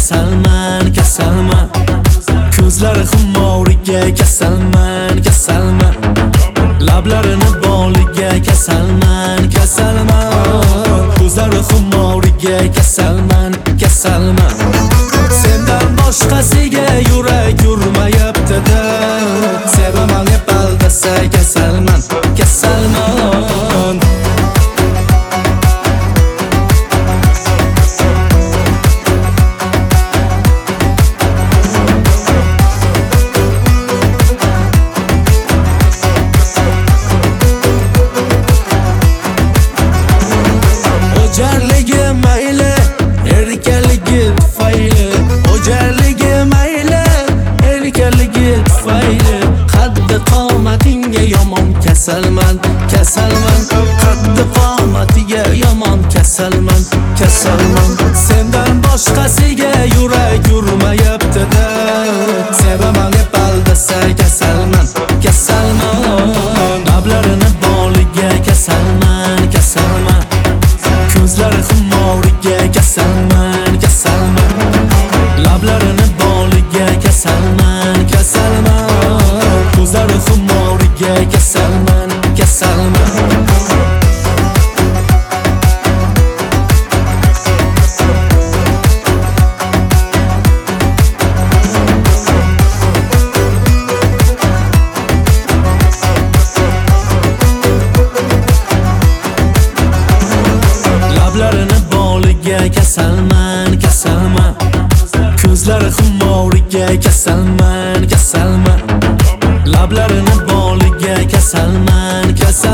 kasalman, kasalman. Ko'zlari xumoriga kasalman, kasalman. Lablarini boliga kasalman, kasalman. Ko'zlari xumoriga kasalman, kasalman. Sendan boshqasiga yurak yurmayapti-da. Sevaman deb aldasa kasalman, kasalman. O'jarligi mayli, erkaligi tufayli. O'jarligi mayli, erkaligi tufayli. Qaddi qomatinga yomon kasalman, kasalman. Qaddi qomatiga yomon kasalman, kasalman. Sendan boshqasiga yurak yurmayapti-da. Sevaman deb aldasa kasalman, kasalman. Lablarini boliga kasalman, kasalman. Ko'zlari xumoriga kasalman, kasalman. Lablarini boliga kasalman, kasalman. Ko'zlari xumoriga kasalman, kasalman. Lablarini boliga kasalman, kasalman. Ko'zlari xumoriga kasalman, kasalman. Lablarini boliga kasalman, kasalman.